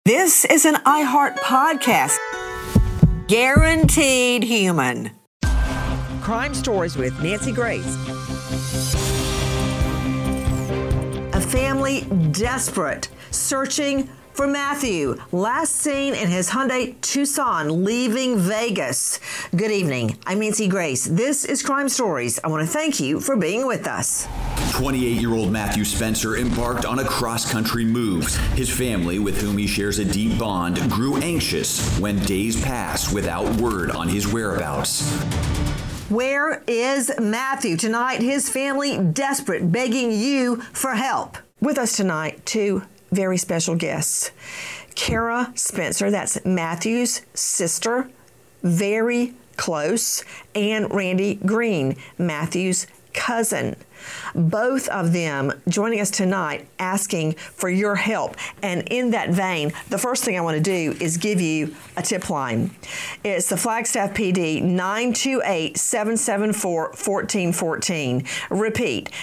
This is an iHeart podcast. Guaranteed human. Crime Stories with Nancy Grace. A family desperate, searching for Matthew, last seen in his Hyundai Tucson, leaving Vegas. Good evening. I'm Nancy Grace. This is Crime Stories. I want to thank you for being with us. 28-year-old Matthew Spencer embarked on a cross-country move. His family, with whom he shares a deep bond, grew anxious when days passed without word on his whereabouts. Where is Matthew? Tonight, his family desperate, begging you for help. With us tonight, two very special guests. Kara Spencer, that's Matthew's sister, very close, and Randy Green, Matthew's cousin. Both of them joining us tonight asking for your help. And in that vein, the first thing I want to do is give you a tip line. It's the Flagstaff PD 928-774-1414. Repeat,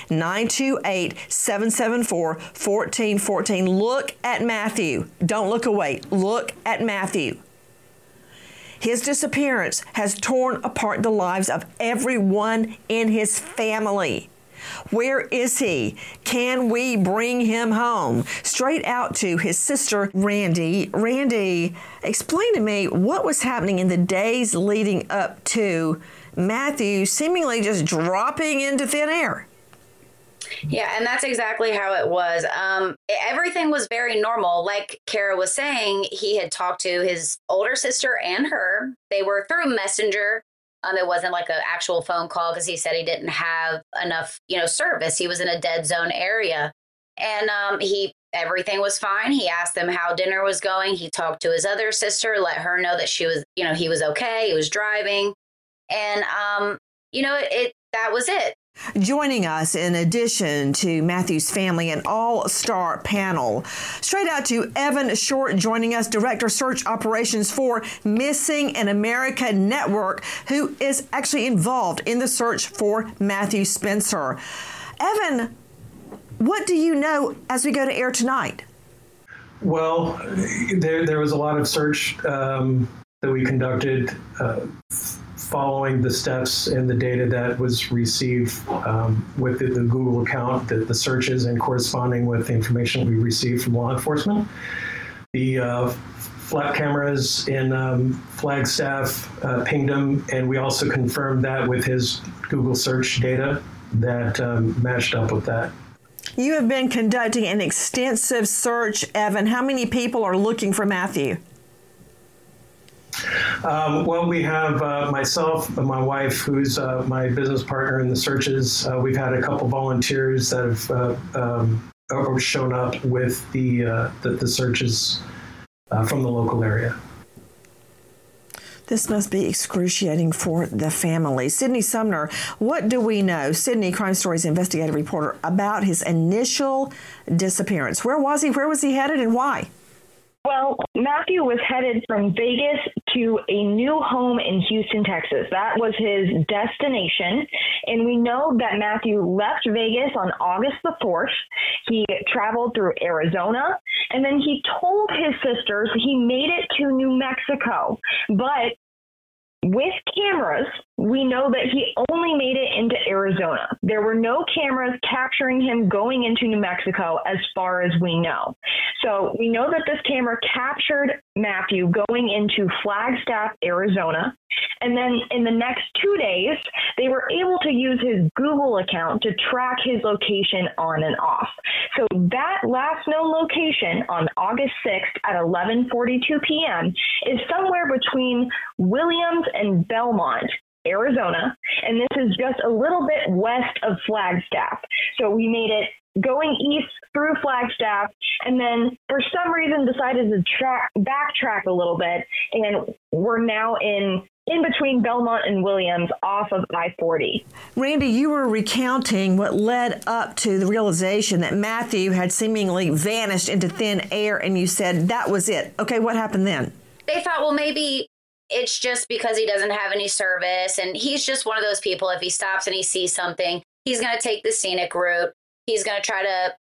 928-774-1414. Look at Matthew. Don't look away. Look at Matthew. His disappearance has torn apart the lives of everyone in his family. Where is he? Can we bring him home? Straight out to his sister, Randy. Randy, explain to me what was happening in the days leading up to Matthew seemingly just dropping into thin air. Yeah, and that's exactly how it was. Everything was very normal. Like Kara was saying, he had talked to his older sister and her. They were through Messenger. It wasn't like an actual phone call because he said he didn't have enough, service. He was in a dead zone area, and everything was fine. He asked them how dinner was going. He talked to his other sister, let her know that she was, he was okay. He was driving, and that was it. Joining us, in addition to Matthew's family, an all-star panel. Straight out to Evan Short joining us, Director Search Operations for Missing in America Network, who is actually involved in the search for Matthew Spencer. Evan, what do you know as we go to air tonight? Well, there was a lot of search that we conducted following the steps and the data that was received with the Google account, the searches and corresponding with the information we received from law enforcement. The flat cameras in Flagstaff pinged him, and we also confirmed that with his Google search data that matched up with that. You have been conducting an extensive search, Evan. How many people are looking for Matthew? Well, we have myself and my wife, who's my business partner in the searches. We've had a couple volunteers that have shown up with the searches from the local area. This must be excruciating for the family. Sydney Sumner, what do we know, Sydney, Crime Stories investigative reporter, about his initial disappearance? Where was he? Where was he headed, and why? Well, Matthew was headed from Vegas to a new home in Houston, Texas. That was his destination. And we know that Matthew left Vegas on August the 4th. He traveled through Arizona, and then he told his sisters he made it to New Mexico. But with cameras, we know that he only made it into Arizona. There were no cameras capturing him going into New Mexico as far as we know. So we know that this camera captured Matthew going into Flagstaff, Arizona. And then in the next 2 days, they were able to use his Google account to track his location on and off. So that last known location on August 6th at 11:42 p.m. is somewhere between Williams and Belmont, Arizona, and this is just a little bit west of Flagstaff. So we made it going east through Flagstaff, and then for some reason decided to backtrack a little bit, and we're now in between Belmont and Williams off of I-40. Randy, you were recounting what led up to the realization that Matthew had seemingly vanished into thin air, and you said that was it. Okay, what happened then? They thought, well, maybe it's just because he doesn't have any service, and he's just one of those people, if he stops and he sees something, he's going to take the scenic route. He's going to try to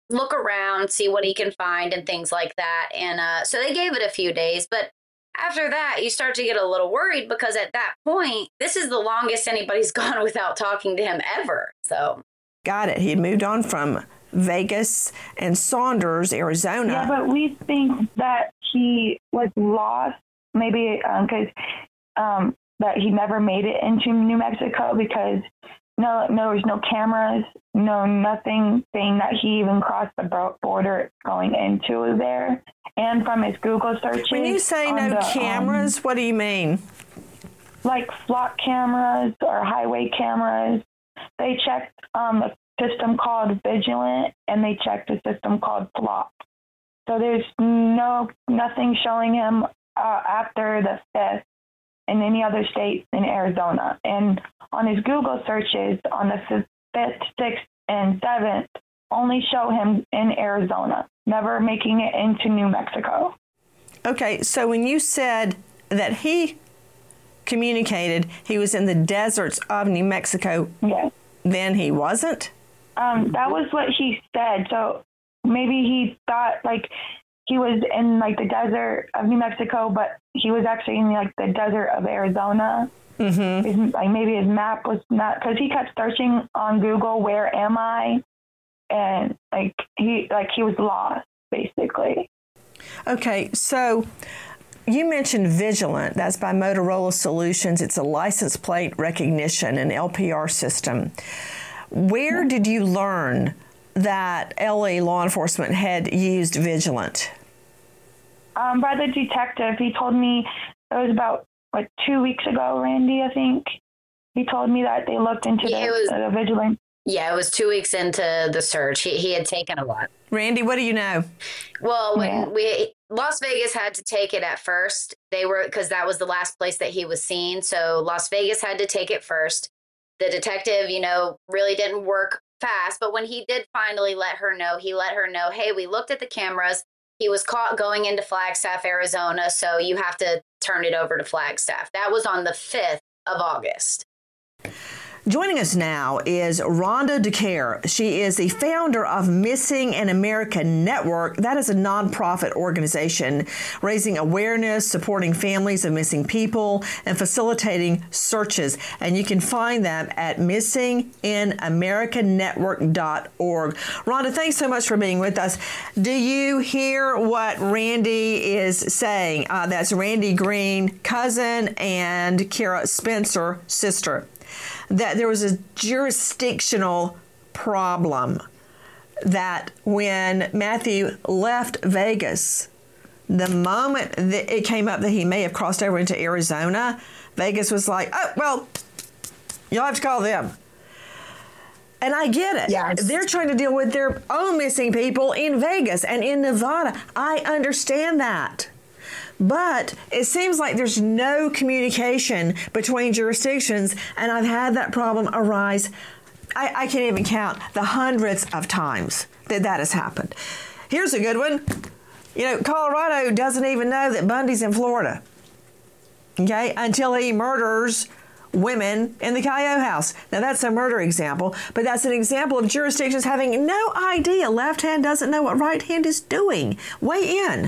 look around, see what he can find and things like that. And so they gave it a few days. But after that, you start to get a little worried because at that point, this is the longest anybody's gone without talking to him ever. So. Got it. He had moved on from Vegas and Saunders, Arizona. Yeah, but we think that he was lost, maybe because that he never made it into New Mexico because no, there's no cameras, nothing saying that he even crossed the border going into there. And from his Google searches. When you say no cameras, what do you mean? Like flock cameras or highway cameras. They checked a system called Vigilant and they checked a system called Flock. So there's nothing showing him after the 5th in any other state in Arizona. And on his Google searches on the 5th, 6th, and 7th, only show him in Arizona, never making it into New Mexico. Okay, so when you said that he communicated he was in the deserts of New Mexico, yes, then he wasn't? That was what he said. So maybe he thought like he was in like the desert of New Mexico, but he was actually in like the desert of Arizona. Mm-hmm. Like maybe his map was not, because he kept searching on Google, where am I? And he was lost basically. Okay, so you mentioned Vigilant. That's by Motorola Solutions. It's a license plate recognition, an LPR system. Where did you learn that LA law enforcement had used Vigilant? By the detective. He told me it was about 2 weeks ago, Randy, I think. He told me that they looked into the Vigilant. Yeah, it was 2 weeks into the search. He had taken a lot. Randy, what do you know? Well, when Las Vegas had to take it at first. Because that was the last place that he was seen. So Las Vegas had to take it first. The detective, really didn't work fast. But when he did finally let her know, hey, we looked at the cameras. He was caught going into Flagstaff, Arizona. So you have to turn it over to Flagstaff. That was on the 5th of August. Joining us now is Rhonda DeCare. She is the founder of Missing in America Network. That is a nonprofit organization raising awareness, supporting families of missing people, and facilitating searches. And you can find them at missinginamericanetwork.org. Rhonda, thanks so much for being with us. Do you hear what Randy is saying? That's Randy Green, cousin, and Kara Spencer, sister. That there was a jurisdictional problem, that when Matthew left Vegas, the moment that it came up that he may have crossed over into Arizona, Vegas was like, oh, well, you'll have to call them. And I get it. Yes. They're trying to deal with their own missing people in Vegas and in Nevada. I understand that. But it seems like there's no communication between jurisdictions, and I've had that problem arise. I can't even count the hundreds of times that has happened. Here's a good one. Colorado doesn't even know that Bundy's in Florida, okay, until he murders women in the Cayo house. Now, that's a murder example, but that's an example of jurisdictions having no idea. Left hand doesn't know what right hand is doing. Weigh in.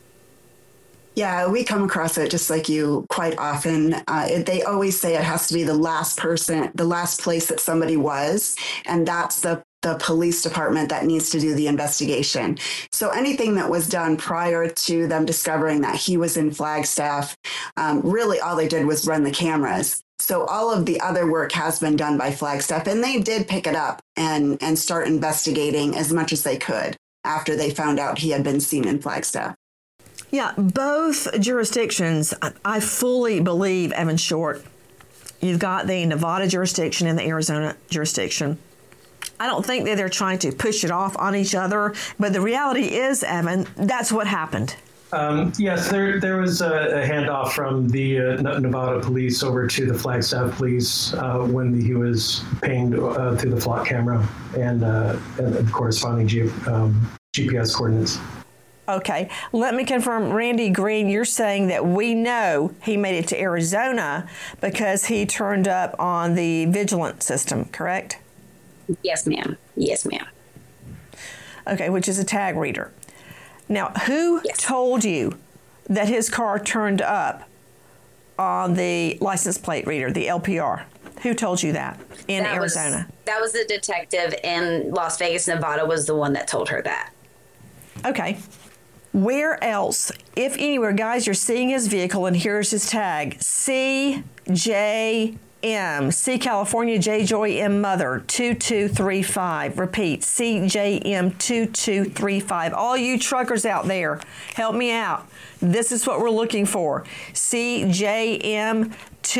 Yeah, we come across it just like you quite often. They always say it has to be the last place that somebody was, and that's the police department that needs to do the investigation. So anything that was done prior to them discovering that he was in Flagstaff, really all they did was run the cameras. So all of the other work has been done by Flagstaff, and they did pick it up and start investigating as much as they could after they found out he had been seen in Flagstaff. Yeah, both jurisdictions, I fully believe, Evan Short. You've got the Nevada jurisdiction and the Arizona jurisdiction. I don't think that they're trying to push it off on each other, but the reality is, Evan, that's what happened. Yes, there was a handoff from the Nevada police over to the Flagstaff police when he was pinged through the flock camera and the corresponding GPS coordinates. Okay, let me confirm, Randy Green, you're saying that we know he made it to Arizona because he turned up on the Vigilant system, correct? Yes, ma'am. Yes, ma'am. Okay, which is a tag reader. Now, who told you that his car turned up on the license plate reader, the LPR? Who told you that in Arizona? That was the detective in Las Vegas, Nevada, was the one that told her that. Okay. Where else, if anywhere, guys, you're seeing his vehicle and here's his tag, CJM, C California, J Joy M Mother, 2235. Repeat, CJM 2235. All you truckers out there, help me out. This is what we're looking for. CJM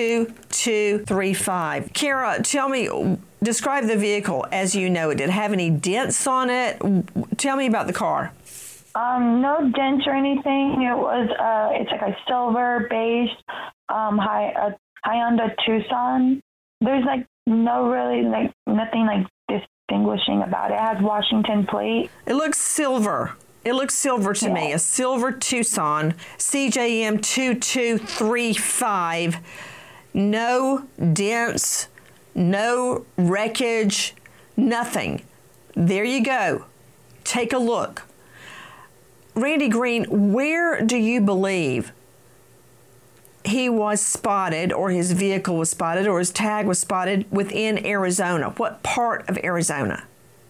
2235. Kara, tell me, describe the vehicle as you know it. Did it have any dents on it? Tell me about the car. No dents or anything. It was it's like a silver beige Hyundai Tucson. There's like nothing like distinguishing about it. It has Washington plate. It looks silver. It looks silver to me. A silver Tucson, CJM 2235. No dents, no wreckage, nothing. There you go. Take a look. Randy Green, where do you believe he was spotted, or his vehicle was spotted, or his tag was spotted within Arizona? What part of Arizona?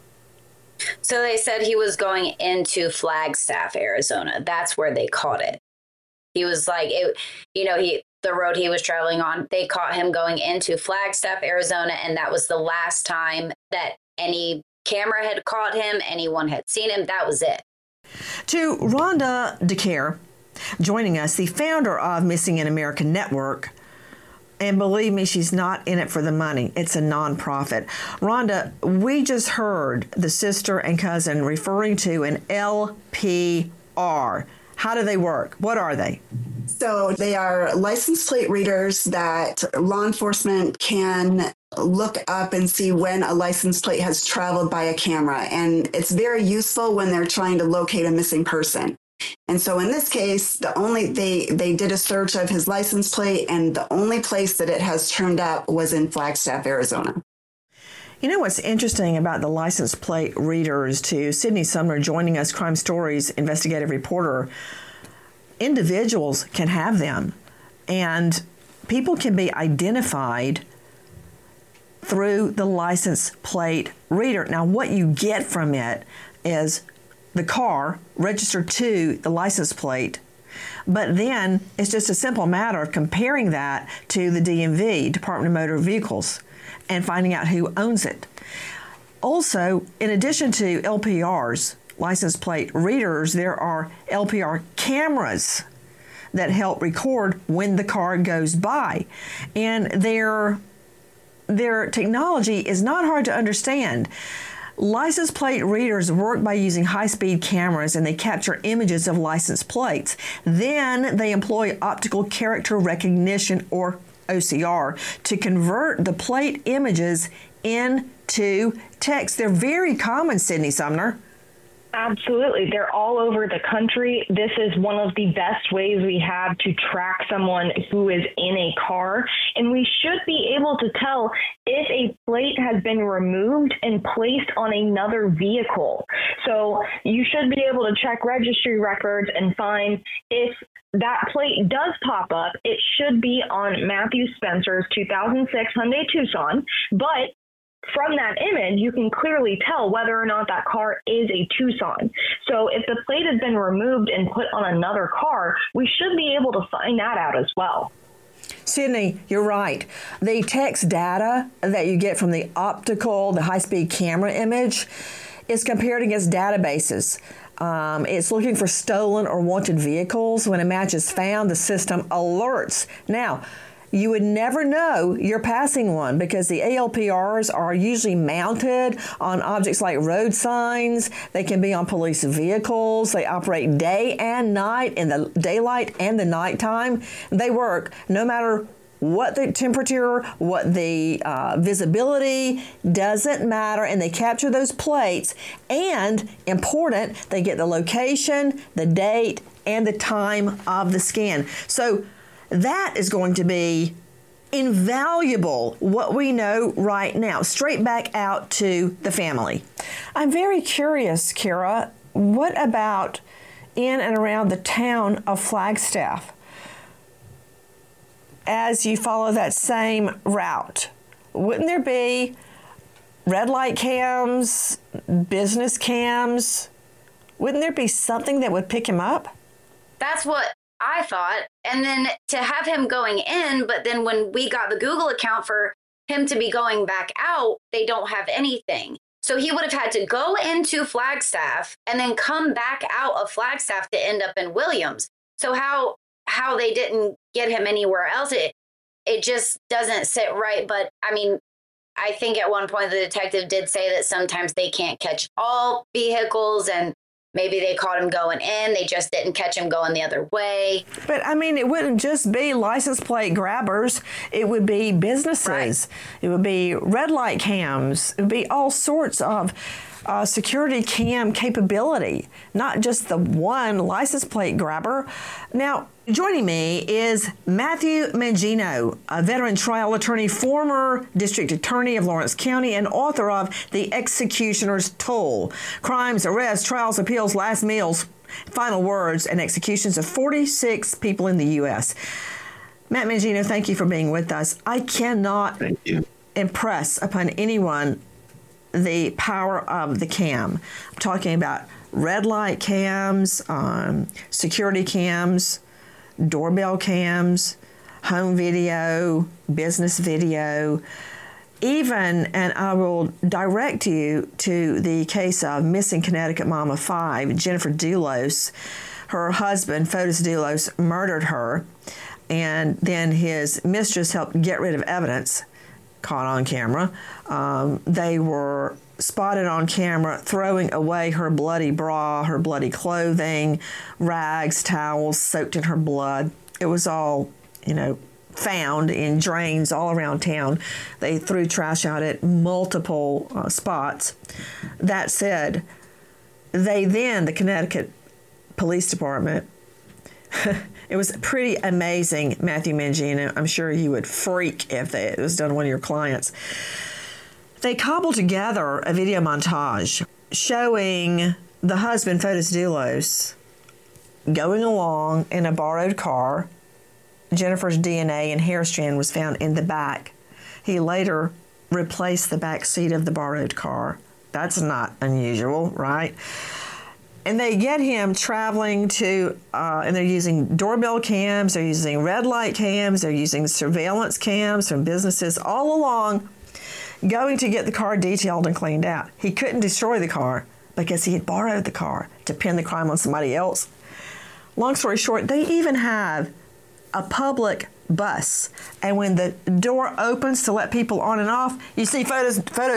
So they said he was going into Flagstaff, Arizona. That's where they caught it. He was like, the road he was traveling on, they caught him going into Flagstaff, Arizona, and that was the last time that any camera had caught him, anyone had seen him. That was it. To Rhonda DeCare, joining us, the founder of Missing in America Network. And believe me, she's not in it for the money. It's a nonprofit. Rhonda, we just heard the sister and cousin referring to an LPR. How do they work? What are they? So they are license plate readers that law enforcement can look up and see when a license plate has traveled by a camera. And it's very useful when they're trying to locate a missing person. And so in this case, they did a search of his license plate, and the only place that it has turned up was in Flagstaff, Arizona. You know what's interesting about the license plate readers, too? Sydney Sumner joining us, Crime Stories investigative reporter. Individuals can have them, and people can be identified through the license plate reader. Now, what you get from it is the car registered to the license plate, but then it's just a simple matter of comparing that to the DMV, Department of Motor Vehicles, and finding out who owns it. Also, in addition to LPRs, license plate readers, there are LPR cameras that help record when the car goes by. And their technology is not hard to understand. License plate readers work by using high-speed cameras, and they capture images of license plates. Then they employ optical character recognition, or OCR, to convert the plate images into text. They're very common, Sydney Sumner. Absolutely. They're all over the country. This is one of the best ways we have to track someone who is in a car. And we should be able to tell if a plate has been removed and placed on another vehicle. So you should be able to check registry records and find if that plate does pop up. It should be on Matthew Spencer's 2006 Hyundai Tucson, but from that image, you can clearly tell whether or not that car is a Tucson. So if the plate has been removed and put on another car, we should be able to find that out as well. Sydney, you're right. The text data that you get from the optical, the high-speed camera image, is compared against databases. It's looking for stolen or wanted vehicles. When a match is found, the system alerts. Now, you would never know you're passing one because the ALPRs are usually mounted on objects like road signs. They can be on police vehicles. They operate day and night, in the daylight and the nighttime. They work no matter what the temperature, what the visibility, doesn't matter, and they capture those plates. And, important, they get the location, the date, and the time of the scan. So that is going to be invaluable what we know right now, straight back out to the family. I'm very curious, Kara, what about in and around the town of Flagstaff as you follow that same route? Wouldn't there be red light cams, business cams? Wouldn't there be something that would pick him up? That's what I thought. And then to have him going in, but then when we got the Google account for him to be going back out, they don't have anything. So he would have had to go into Flagstaff and then come back out of Flagstaff to end up in Williams. So how they didn't get him anywhere else, it just doesn't sit right. But I mean, I think at one point the detective did say that sometimes they can't catch all vehicles, and maybe they caught him going in. They just didn't catch him going the other way. But, I mean, it wouldn't just be license plate grabbers. It would be businesses. Right. It would be red light cams. It would be all sorts of security cam capability, not just the one license plate grabber. Now, joining me is Matthew Mangino, a veteran trial attorney, former district attorney of Lawrence County, and author of The Executioner's Toll: Crimes, Arrests, Trials, Appeals, Last Meals, Final Words, and Executions of 46 People in the U.S. Matt Mangino, thank you for being with us. I cannot impress upon anyone the power of the cam. I'm talking about red light cams, security cams, doorbell cams, home video, business video, even, and I will direct you to the case of missing Connecticut mom of 5, Jennifer Dulos. Her husband, Fotis Dulos, murdered her, and then his mistress helped get rid of evidence caught on camera. They were spotted on camera throwing away her bloody bra, her bloody clothing, rags, towels soaked in her blood. It was all, found in drains all around town. They threw trash out at multiple spots. That said, the Connecticut Police Department, it was pretty amazing, Matthew Mangino. I'm sure you would freak if it was done to one of your clients. They cobbled together a video montage showing the husband, Fotis Dulos, going along in a borrowed car. Jennifer's DNA and hair strand was found in the back. He later replaced the back seat of the borrowed car. That's not unusual, right? And they get him traveling to, and they're using doorbell cams, they're using red light cams, they're using surveillance cams from businesses all along, going to get the car detailed and cleaned out. He couldn't destroy the car because he had borrowed the car to pin the crime on somebody else. Long story short, they even have a public bus. And when the door opens to let people on and off, you see Fotis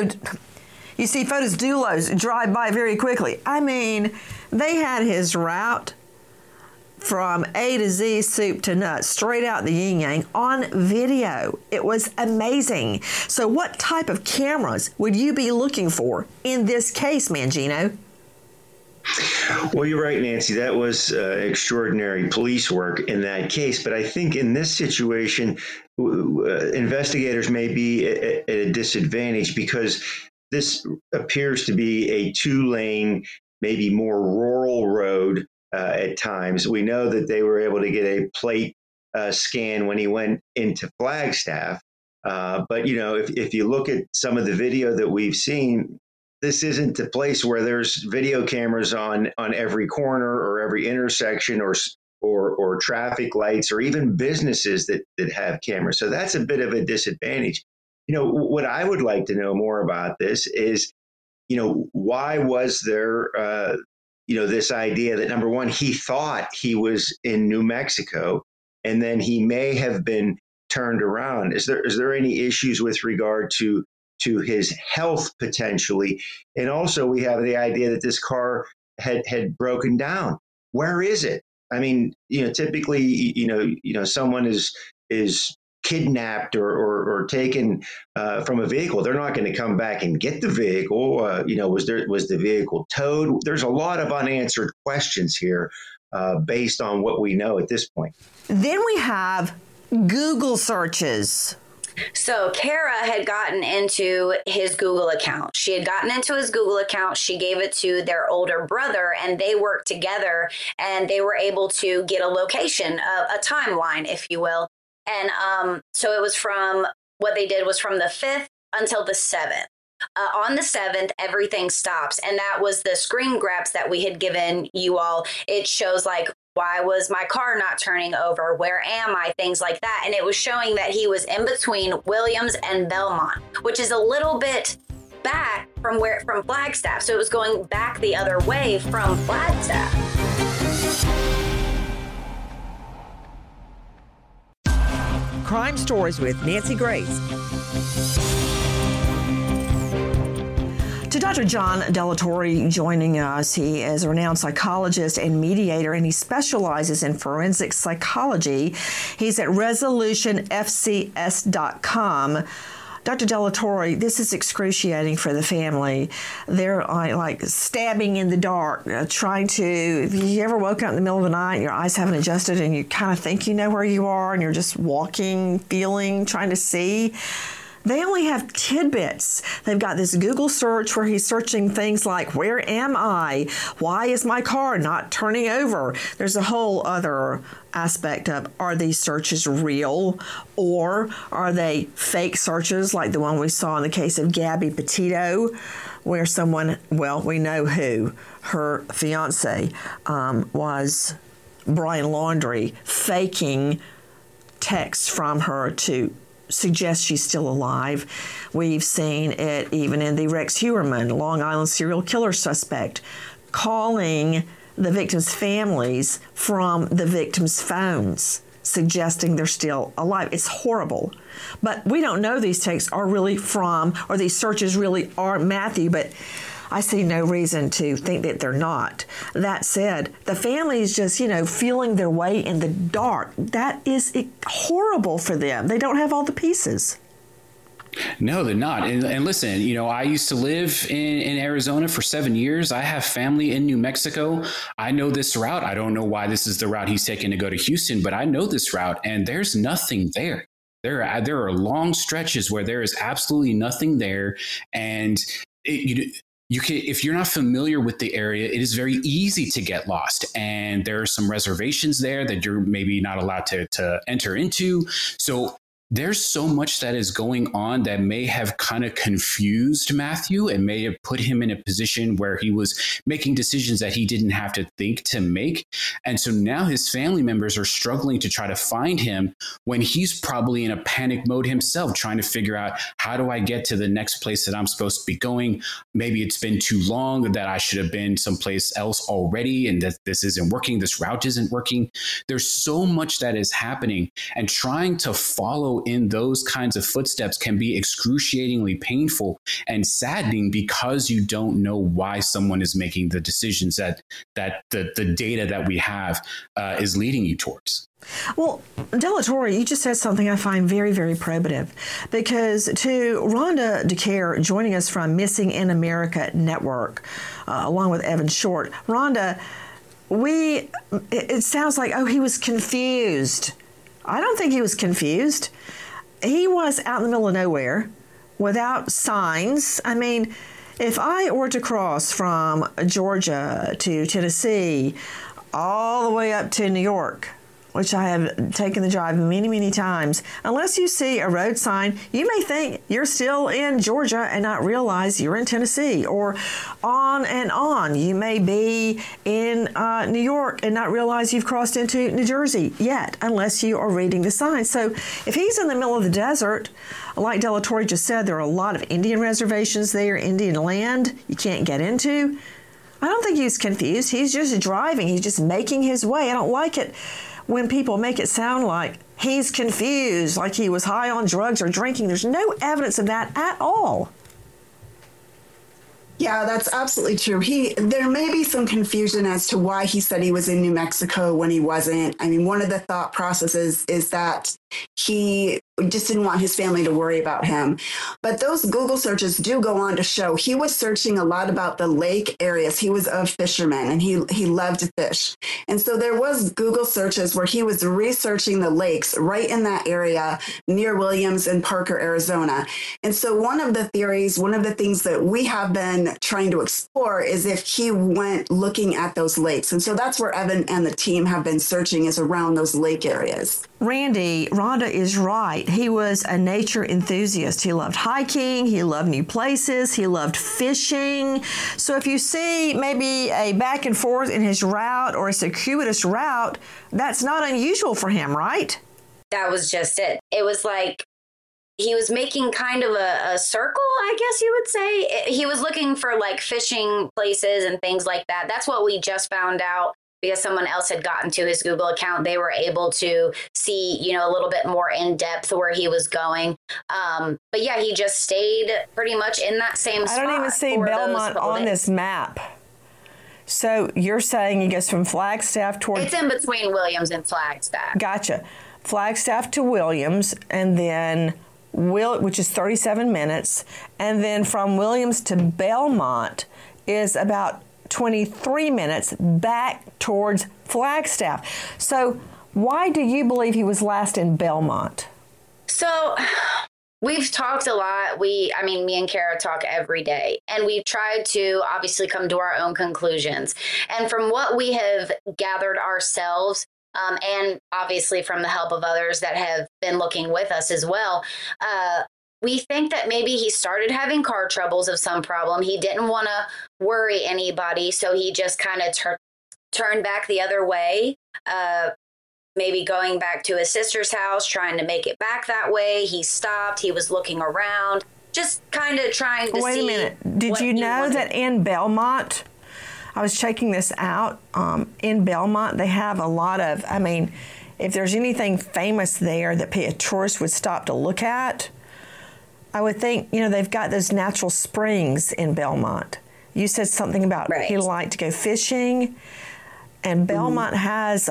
Dulos drive by very quickly. I mean, they had his route from A to Z, soup to nuts, straight out the yin yang on video. It was amazing. So what type of cameras would you be looking for in this case, Mangino? Well, you're right, Nancy. That was extraordinary police work in that case. But I think in this situation, investigators may be at a disadvantage because this appears to be a 2-lane, maybe more rural road at times. We know that they were able to get a plate scan when he went into Flagstaff. But, if you look at some of the video that we've seen, this isn't a place where there's video cameras on every corner or every intersection or traffic lights or even businesses that have cameras. So that's a bit of a disadvantage. What I would like to know more about this is, why was there, this idea that, number one, he thought he was in New Mexico and then he may have been turned around. Is there any issues with regard to his health potentially? And also we have the idea that this car had broken down. Where is it? I mean, typically, someone is kidnapped or taken from a vehicle. They're not going to come back and get the vehicle. Was the vehicle towed? There's a lot of unanswered questions here based on what we know at this point. Then we have Google searches. So Kara had gotten into his Google account. She had gotten into his Google account. She gave it to their older brother, and they worked together, and they were able to get a location, a timeline, if you will. And so it was what they did was from the 5th until the 7th. On the 7th, everything stops. And that was the screen grabs that we had given you all. It shows like, why was my car not turning over? Where am I? Things like that. And it was showing that he was in between Williams and Belmont, which is a little bit back from Flagstaff. So it was going back the other way from Flagstaff. Crime Stories with Nancy Grace. To Dr. John Delatorre joining us. He is a renowned psychologist and mediator, and he specializes in forensic psychology. He's at resolutionfcs.com. Dr. Delatorre, this is excruciating for the family. They're like stabbing in the dark, trying to, if you ever woke up in the middle of the night, your eyes haven't adjusted and you kind of think you know where you are and you're just walking, feeling, trying to see. They only have tidbits. They've got this Google search where he's searching things like, where am I? Why is my car not turning over? There's a whole other aspect of, are these searches real or are they fake searches like the one we saw in the case of Gabby Petito, where someone, well, we know who, her fiance was Brian Laundrie, faking texts from her to suggest she's still alive. We've seen it even in the Rex Heuermann, Long Island serial killer suspect, calling the victims' families from the victims' phones, suggesting they're still alive. It's horrible. But we don't know these texts are really from, or these searches really are Matthew, but I see no reason to think that they're not. That said, the family is just, feeling their way in the dark. That is horrible for them. They don't have all the pieces. No, they're not. And listen, I used to live in Arizona for 7 years. I have family in New Mexico. I know this route. I don't know why this is the route he's taking to go to Houston, but I know this route and there's nothing there. There are long stretches where there is absolutely nothing there. And you can, if you're not familiar with the area, it is very easy to get lost. And there are some reservations there that you're maybe not allowed to enter into. So there's so much that is going on that may have kind of confused Matthew and may have put him in a position where he was making decisions that he didn't have to think to make. And so now his family members are struggling to try to find him when he's probably in a panic mode himself, trying to figure out, how do I get to the next place that I'm supposed to be going? Maybe it's been too long, that I should have been someplace else already, and that this isn't working, this route isn't working. There's so much that is happening, and trying to follow in those kinds of footsteps can be excruciatingly painful and saddening, because you don't know why someone is making the decisions that the data that we have is leading you towards. Well, Delatorre, you just said something I find very, very probative, because to Rhonda DeCare joining us from Missing in America Network, along with Evan Short, Rhonda, it sounds like, he was confused. I don't think he was confused. He was out in the middle of nowhere without signs. I mean, if I were to cross from Georgia to Tennessee all the way up to New York, which I have taken the drive many, many times, unless you see a road sign, you may think you're still in Georgia and not realize you're in Tennessee, or on and on. You may be in New York and not realize you've crossed into New Jersey yet, unless you are reading the signs. So if he's in the middle of the desert, like Delatorre just said, there are a lot of Indian reservations there, Indian land you can't get into. I don't think he's confused. He's just driving. He's just making his way. I don't like it when people make it sound like he's confused, like he was high on drugs or drinking. There's no evidence of that at all. Yeah, that's absolutely true. There may be some confusion as to why he said he was in New Mexico when he wasn't. I mean, one of the thought processes is that He just didn't want his family to worry about him. But those Google searches do go on to show he was searching a lot about the lake areas. He was a fisherman and he loved to fish. And so there was Google searches where he was researching the lakes right in that area near Williams and Parker, Arizona. And so one of the theories, one of the things that we have been trying to explore is if he went looking at those lakes. And so that's where Evan and the team have been searching, is around those lake areas. Randy, Rhonda is right. He was a nature enthusiast. He loved hiking. He loved new places. He loved fishing. So if you see maybe a back and forth in his route or a circuitous route, that's not unusual for him, right? That was just it. It was like he was making kind of a circle, I guess you would say. He was looking for like fishing places and things like that. That's what we just found out. Because someone else had gotten to his Google account, they were able to see, a little bit more in depth where he was going. But yeah, he just stayed pretty much in that same spot. I don't even see Belmont on this map. So you're saying he goes from Flagstaff toward... It's in between Williams and Flagstaff. Gotcha. Flagstaff to Williams, and then which is 37 minutes. And then from Williams to Belmont is about 23 minutes back towards Flagstaff. So why do you believe he was last in Belmont? So we've talked a lot. Me and Kara talk every day, and we've tried to obviously come to our own conclusions. And from what we have gathered ourselves, and obviously from the help of others that have been looking with us as well, we think that maybe he started having car troubles of some problem. He didn't want to worry anybody, so he just kind of turned back the other way, maybe going back to his sister's house, trying to make it back that way. He stopped. He was looking around, just kind of trying to see. Wait a minute. Did you know that in Belmont, I was checking this out, in Belmont, they have a lot of, if there's anything famous there that a tourist would stop to look at, I would think, they've got those natural springs in Belmont. You said something about he liked to go fishing, and Belmont has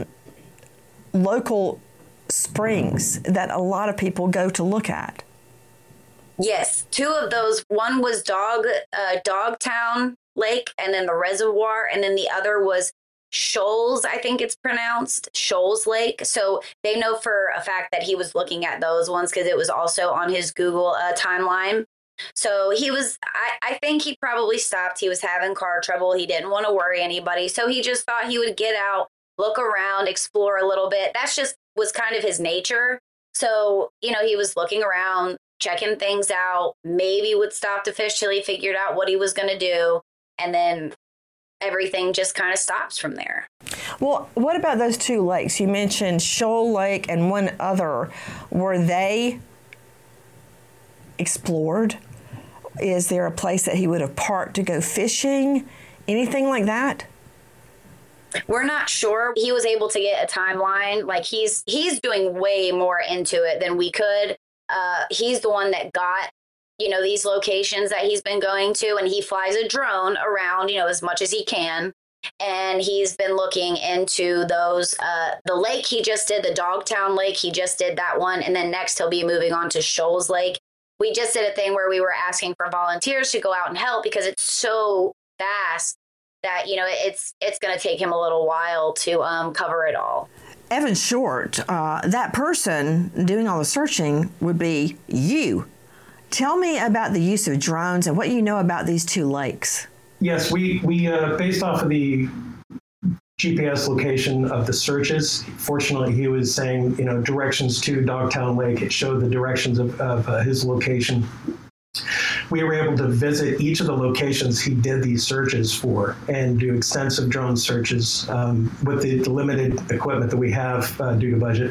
local springs that a lot of people go to look at. Yes, two of those. One was Dogtown Lake, and then the reservoir, and then the other was Shoals, I think it's pronounced, Shoals Lake. So they know for a fact that he was looking at those ones because it was also on his Google timeline. So he was, I think he probably stopped. He was having car trouble. He didn't want to worry anybody. So he just thought he would get out, look around, explore a little bit. That's just was kind of his nature. So, he was looking around, checking things out, maybe would stop to fish till he figured out what he was going to do. And then everything just kind of stops from there. Well, what about those two lakes? You mentioned Shoal Lake and one other. Were they explored? Is there a place that he would have parked to go fishing? Anything like that? We're not sure. He was able to get a timeline. Like he's doing way more into it than we could. He's the one that got these locations that he's been going to, and he flies a drone around, as much as he can. And he's been looking into those, the lake he just did, the Dogtown Lake, he just did that one. And then next he'll be moving on to Shoals Lake. We just did a thing where we were asking for volunteers to go out and help because it's so vast that, it's going to take him a little while to cover it all. Evan Short, that person doing all the searching would be you. Tell me about the use of drones and what you know about these two lakes. Yes, we based off of the GPS location of the searches. Fortunately, he was saying, directions to Dogtown Lake. It showed the directions of his location. We were able to visit each of the locations he did these searches for and do extensive drone searches with the limited equipment that we have due to budget.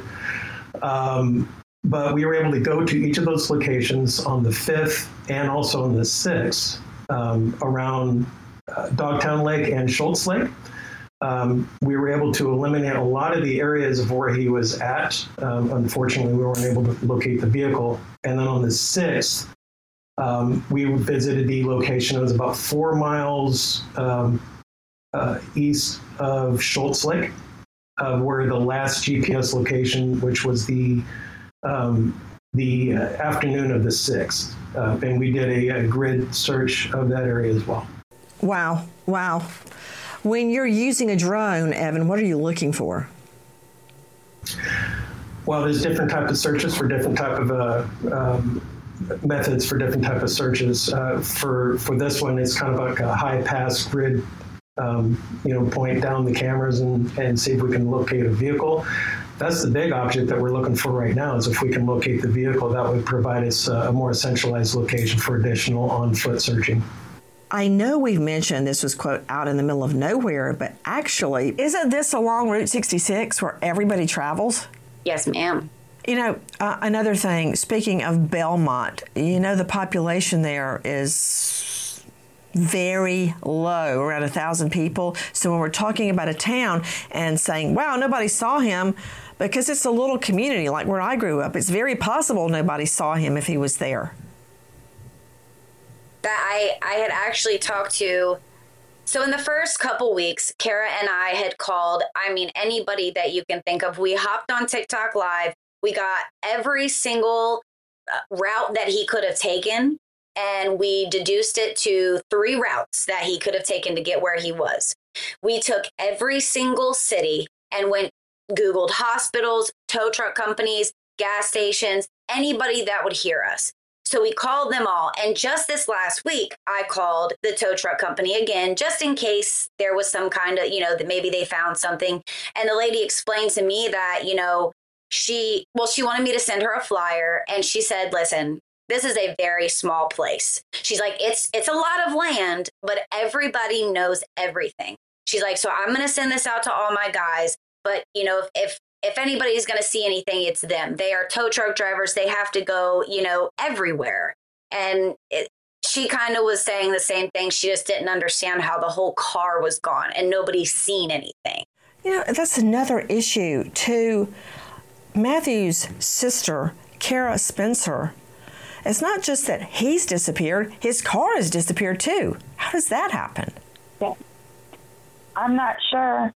But we were able to go to each of those locations on the 5th and also on the 6th around Dogtown Lake and Schultz Lake. We were able to eliminate a lot of the areas of where he was at. Unfortunately, we weren't able to locate the vehicle. And then on the 6th, we visited the location. It was about 4 miles east of Schultz Lake. of where the last GPS location, which was the afternoon of the 6th. And we did a grid search of that area as well. Wow. When you're using a drone, Evan, what are you looking for? Well, there's different types of searches for different type of methods for different type of searches. For this one, it's kind of like a high pass grid, point down the cameras and see if we can locate a vehicle. That's the big object that we're looking for right now, is if we can locate the vehicle, that would provide us a more centralized location for additional on-foot searching. I know we've mentioned this was, quote, out in the middle of nowhere, but actually, isn't this along Route 66 where everybody travels? Yes, ma'am. Another thing, speaking of Belmont, the population there is very low, around 1,000 people. So when we're talking about a town and saying, wow, nobody saw him, because it's a little community like where I grew up, it's very possible nobody saw him if he was there. That I had actually talked to. So in the first couple weeks, Kara and I had called, anybody that you can think of. We hopped on TikTok Live. We got every single route that he could have taken, and we deduced it to 3 routes that he could have taken to get where he was. We took every single city and Googled hospitals, tow truck companies, gas stations, anybody that would hear us. So we called them all. And just this last week, I called the tow truck company again, just in case there was some kind of, that maybe they found something. And the lady explained to me that, she wanted me to send her a flyer. And she said, listen, this is a very small place. She's like, it's a lot of land, but everybody knows everything. She's like, so I'm going to send this out to all my guys. But, if anybody's going to see anything, it's them. They are tow truck drivers. They have to go, everywhere. And she kind of was saying the same thing. She just didn't understand how the whole car was gone and nobody's seen anything. That's another issue too. Matthew's sister, Kara Spencer, it's not just that he's disappeared, his car has disappeared too. How does that happen? Yeah. I'm not sure.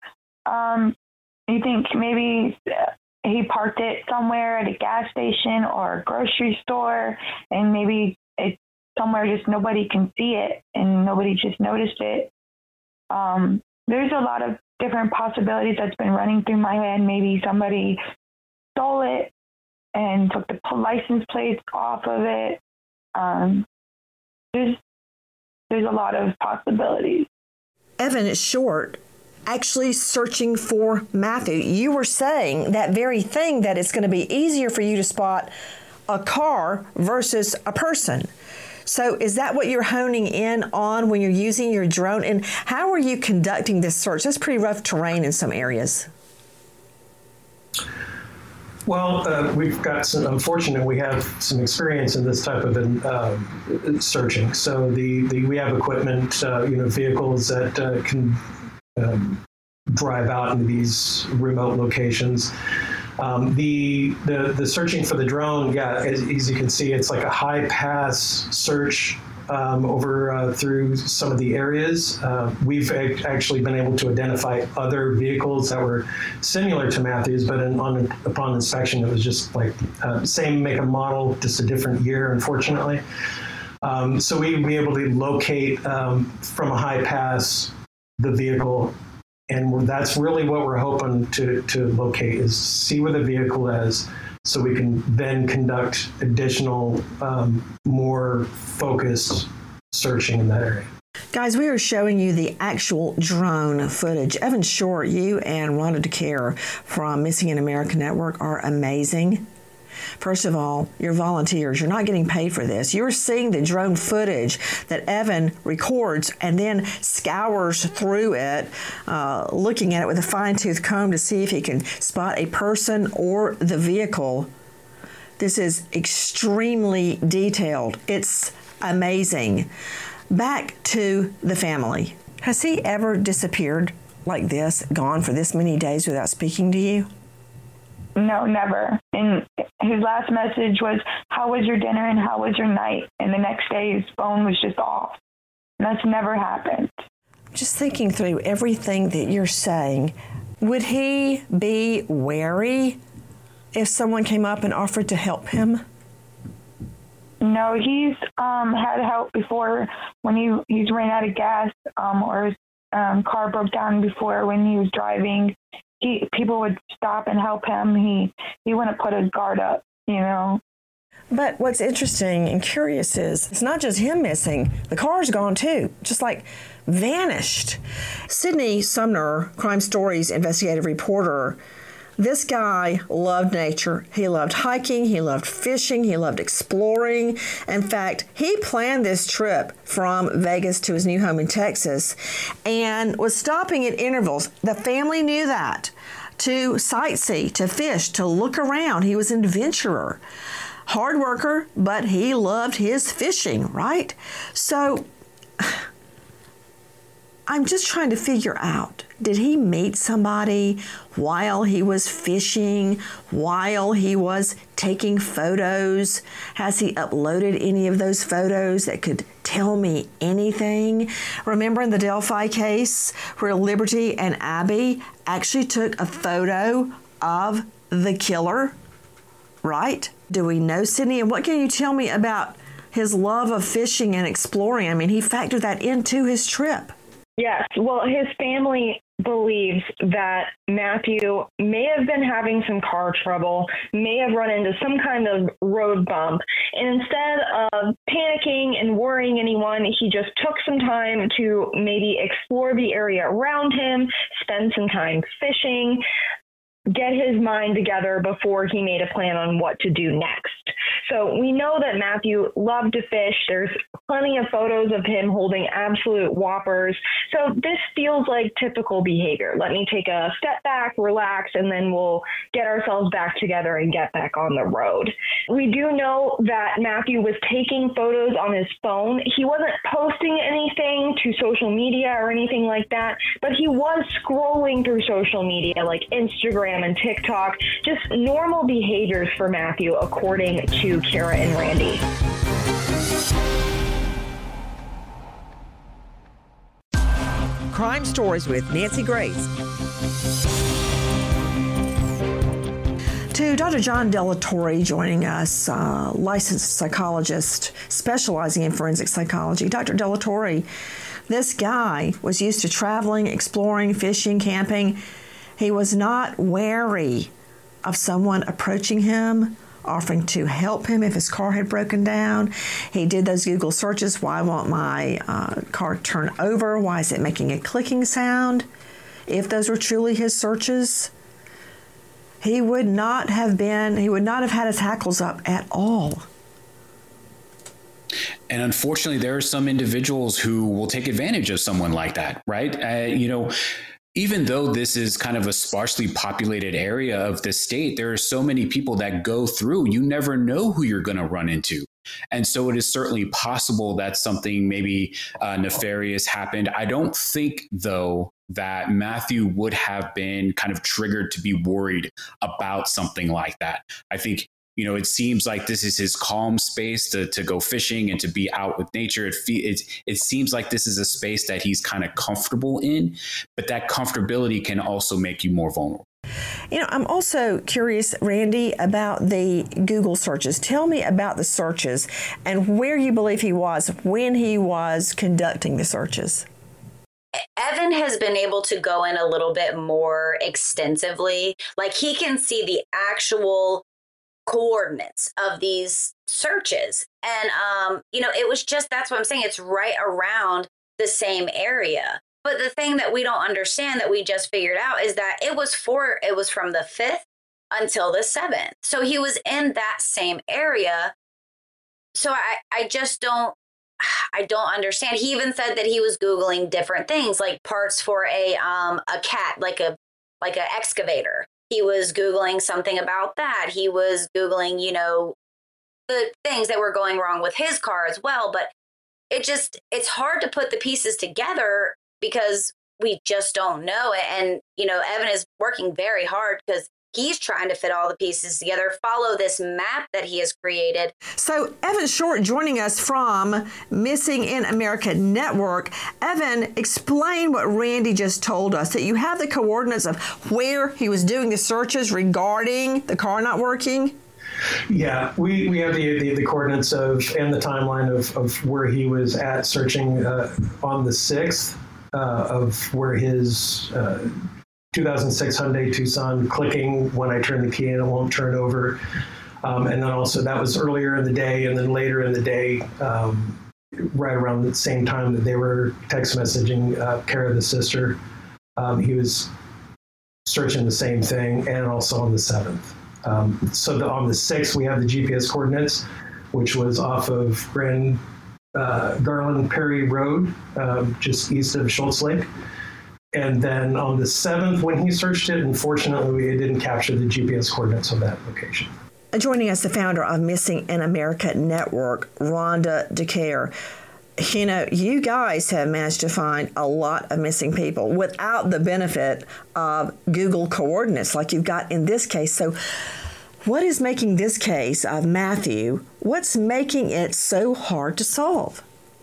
You think maybe he parked it somewhere at a gas station or a grocery store, and maybe it's somewhere just nobody can see it and nobody just noticed it. There's a lot of different possibilities that's been running through my head. Maybe somebody stole it and took the license plates off of it. There's a lot of possibilities. Evan Short, actually searching for Matthew. You were saying that very thing, that it's going to be easier for you to spot a car versus a person. So is that what you're honing in on when you're using your drone? And how are you conducting this search? That's pretty rough terrain in some areas. Well, we've got we have some experience in this type of searching. So we have equipment, vehicles that can drive out into these remote locations. The searching for the drone, as you can see, it's like a high pass search over through some of the areas. We've actually been able to identify other vehicles that were similar to Matthew's, but upon inspection, it was just like same make and model, just a different year, unfortunately. So we'd be able to locate from a high pass the vehicle, and that's really what we're hoping to locate, is see where the vehicle is, so we can then conduct additional, more focused searching in that area. Guys, we are showing you the actual drone footage. Evan Short, you and Rhonda DeCare from Missing in America Network are amazing. First of all, you're volunteers. You're not getting paid for this. You're seeing the drone footage that Evan records and then scours through it, looking at it with a fine-tooth comb to see if he can spot a person or the vehicle. This is extremely detailed. It's amazing. Back to the family. Has he ever disappeared like this, gone for this many days without speaking to you? No, never. And his last message was, how was your dinner and how was your night? And the next day his phone was just off. And that's never happened. Just thinking through everything that you're saying, Would he be wary if someone came up and offered to help him? No, he's had help before when he's ran out of gas or his car broke down before when he was driving. People would stop and help him. He wouldn't put his guard up, you know. But what's interesting and curious is it's not just him missing. The car's gone too, just like vanished. Sydney Sumner, Crime Stories investigative reporter, this guy loved nature. He loved hiking. He loved fishing. He loved exploring. In fact, he planned this trip from Vegas to his new home in Texas and was stopping at intervals. The family knew that. To sightsee, to fish, to look around. He was an adventurer. Hard worker, but he loved his fishing, right? So I'm just trying to figure out, did he meet somebody while he was fishing, while he was taking photos? Has he uploaded any of those photos that could tell me anything? Remember in the Delphi case where Liberty and Abby actually took a photo of the killer, right? Do we know Sydney? And what can you tell me about his love of fishing and exploring? I mean, he factored that into his trip. Yes. Well, his family believes that Matthew may have been having some car trouble, may have run into some kind of road bump, and instead of panicking and worrying anyone, he just took some time to maybe explore the area around him, spend some time fishing, get his mind together before he made a plan on what to do next. So we know that Matthew loved to fish. There's plenty of photos of him holding absolute whoppers. So this feels like typical behavior. Let me take a step back, relax, and then we'll get ourselves back together and get back on the road. We do know that Matthew was taking photos on his phone. He wasn't posting anything to social media or anything like that, but he was scrolling through social media like Instagram and TikTok, just normal behaviors for Matthew, according to Kara and Randy. Crime Stories with Nancy Grace. To Dr. John Delatorre joining us, licensed psychologist specializing in forensic psychology. Dr. Delatorre, this guy was used to traveling, exploring, fishing, camping. He was not wary of someone approaching him, offering to help him if his car had broken down. He did those Google searches. Why won't my car turn over? Why is it making a clicking sound? If those were truly his searches, he would not have had his hackles up at all. And unfortunately, there are some individuals who will take advantage of someone like that, right? Even though this is kind of a sparsely populated area of the state, there are so many people that go through, you never know who you're going to run into. And so it is certainly possible that something maybe nefarious happened. I don't think, though, that Matthew would have been kind of triggered to be worried about something like that. I think, it seems like this is his calm space to go fishing and to be out with nature. It seems like this is a space that he's kind of comfortable in, but that comfortability can also make you more vulnerable. I'm also curious, Randy, about the Google searches. Tell me about the searches and where you believe he was when he was conducting the searches. Evan has been able to go in a little bit more extensively. Like he can see the actual coordinates of these searches. And, it was just, that's what I'm saying. It's right around the same area. But the thing that we don't understand that we just figured out is that it was from the 5th until the 7th. So he was in that same area. So I don't understand. He even said that he was Googling different things like parts for a cat, like an excavator. He was Googling something about that. He was Googling, the things that were going wrong with his car as well. But it's hard to put the pieces together because we just don't know. And, Evan is working very hard because he's trying to fit all the pieces together, follow this map that he has created. So Evan Short joining us from Missing in America Network. Evan, explain what Randy just told us, that you have the coordinates of where he was doing the searches regarding the car not working. Yeah, we have the coordinates and the timeline of where he was at searching on the 6th of where his 2006 Hyundai Tucson clicking when I turn the key and it won't turn over. And then also that was earlier in the day, and then later in the day, right around the same time that they were text messaging Kara, the sister, he was searching the same thing, and also on the 7th. So on the 6th, we have the GPS coordinates, which was off of Garland Perry Road, just east of Schultz Lake. And then on the 7th, when he searched it, unfortunately, it didn't capture the GPS coordinates of that location. Joining us, the founder of Missing in America Network, Rhonda DeCare. You know, you guys have managed to find a lot of missing people without the benefit of Google coordinates like you've got in this case. So what is making this case of Matthew, what's making it so hard to solve?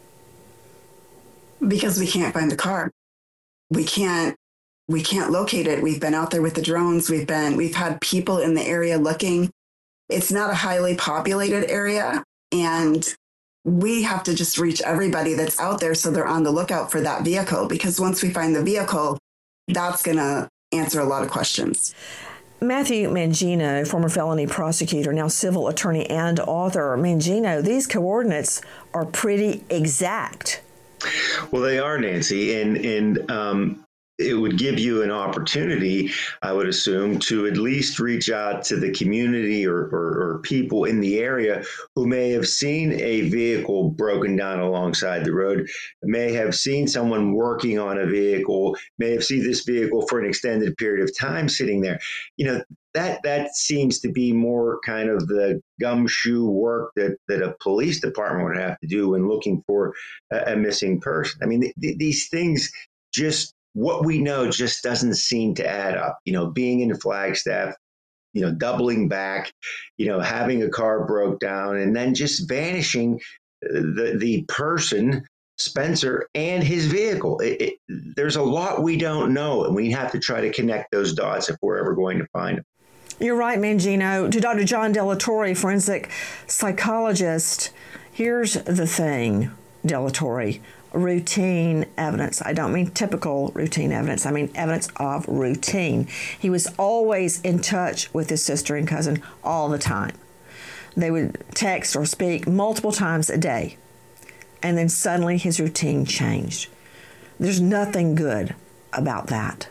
Because we can't find the car. We can't locate it. We've been out there with the drones. We've had people in the area looking. It's not a highly populated area, and we have to just reach everybody that's out there so they're on the lookout for that vehicle, because once we find the vehicle, that's going to answer a lot of questions. Matthew Mangino, former felony prosecutor, now civil attorney and author. Mangino, these coordinates are pretty exact. Well, they are, Nancy, and it would give you an opportunity, I would assume, to at least reach out to the community or people in the area who may have seen a vehicle broken down alongside the road, may have seen someone working on a vehicle, may have seen this vehicle for an extended period of time sitting there. You know, that seems to be more kind of the gumshoe work that a police department would have to do when looking for a missing person. I mean, these things just, what we know just doesn't seem to add up. You know, being in Flagstaff, you know, doubling back, you know, having a car broke down, and then just vanishing the person, Spencer, and his vehicle. There's a lot we don't know, and we have to try to connect those dots if we're ever going to find them. You're right, Mangino. To Dr. John Delatorre, forensic psychologist, here's the thing, Delatorre. Routine evidence. I don't mean typical routine evidence. I mean evidence of routine. He was always in touch with his sister and cousin all the time. They would text or speak multiple times a day. And then suddenly his routine changed. There's nothing good about that.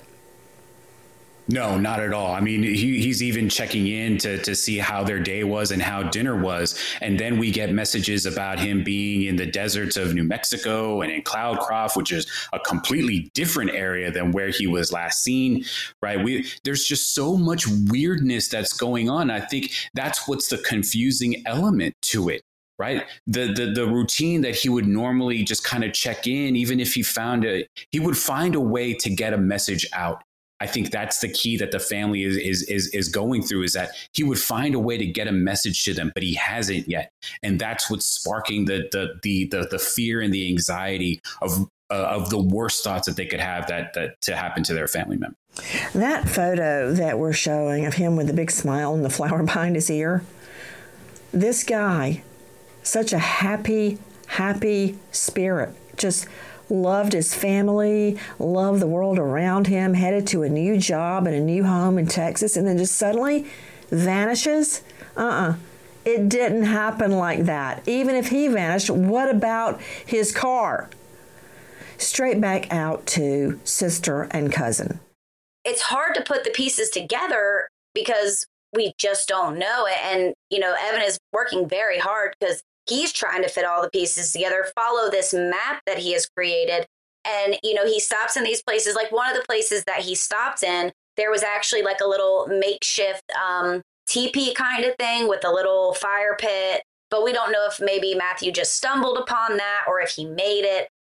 No, not at all. I mean, he's even checking in to see how their day was and how dinner was. And then we get messages about him being in the deserts of New Mexico and in Cloudcroft, which is a completely different area than where he was last seen, right? There's just so much weirdness that's going on. I think that's what's the confusing element to it. Right. The routine that he would normally just kind of check in, even if he would find a way to get a message out. I think that's the key that the family is going through, is that he would find a way to get a message to them, but he hasn't yet. And that's what's sparking the fear and the anxiety of the worst thoughts that they could have that to happen to their family member. That photo that we're showing of him with the big smile and the flower behind his ear, this guy, such a happy spirit, just loved his family, loved the world around him, headed to a new job and a new home in Texas, and then just suddenly vanishes? It didn't happen like that. Even if he vanished, what about his car? Straight back out to sister and cousin. It's hard to put the pieces together because we just don't know it. And, you know, Evan is working very hard because he's trying to fit all the pieces together, follow this map that he has created. And, you know, he stops in these places. Like one of the places that he stopped in, there was actually like a little makeshift teepee kind of thing with a little fire pit. But we don't know if maybe Matthew just stumbled upon that or if he made it.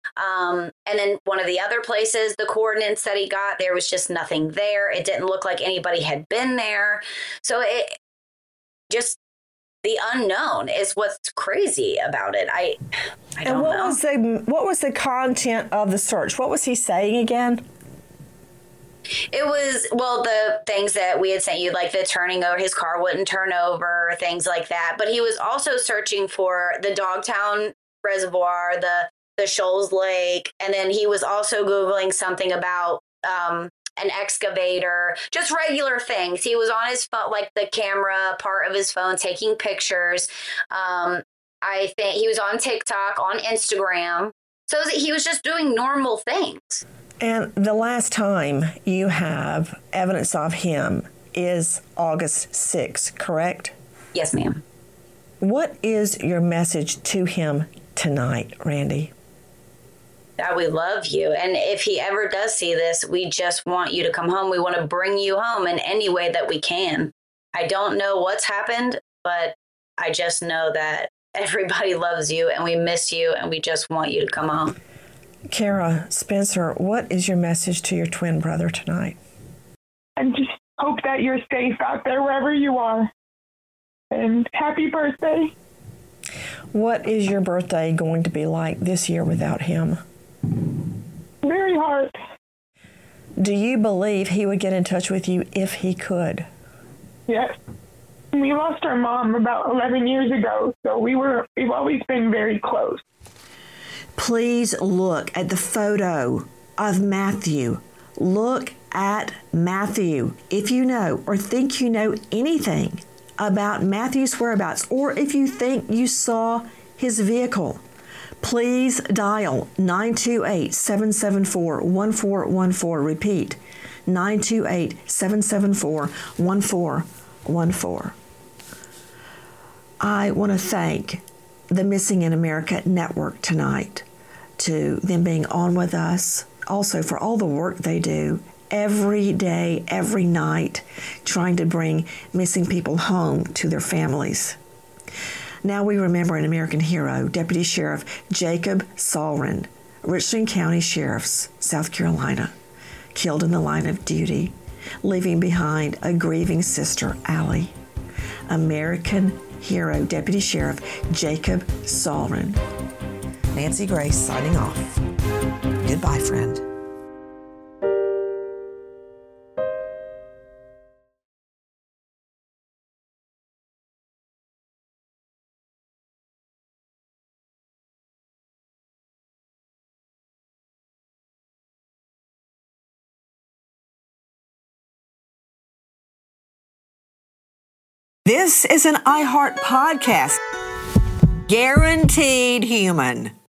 And then one of the other places, the coordinates that he got, there was just nothing there. It didn't look like anybody had been there. So it just, the unknown is what's crazy about it. I don't know. What was the content of the search? What was he saying again? It was, well, the things that we had sent you, like the turning over, his car wouldn't turn over, things like that. But he was also searching for the Dogtown Reservoir, the Shoals Lake. And then he was also Googling something about an excavator, just regular things. He was on his phone, like the camera part of his phone, taking pictures. I think he was on TikTok, on Instagram. So he was just doing normal things. And the last time you have evidence of him is August 6th, correct? Yes, ma'am. What is your message to him tonight, Randy? That we love you. And if he ever does see this, we just want you to come home. We want to bring you home in any way that we can. I don't know what's happened, but I just know that everybody loves you and we miss you and we just want you to come home. Kara Spencer, what is your message to your twin brother tonight? I just hope that you're safe out there wherever you are. And happy birthday. What is your birthday going to be like this year without him? Very hard. Do you believe he would get in touch with you if he could? Yes. We lost our mom about 11 years ago, so we've always been very close. Please look at the photo of Matthew. Look at Matthew. If you know or think you know anything about Matthew's whereabouts, or if you think you saw his vehicle, please dial 928-774-1414. Repeat, 928-774-1414. I want to thank the Missing in America Network tonight, to them being on with us, also for all the work they do every day, every night, trying to bring missing people home to their families. Now we remember an American hero, Deputy Sheriff Jacob Solrin, Richland County Sheriff's, South Carolina, killed in the line of duty, leaving behind a grieving sister, Allie. American hero, Deputy Sheriff Jacob Solrin. Nancy Grace signing off. Goodbye, friend. This is an iHeart podcast. Guaranteed human.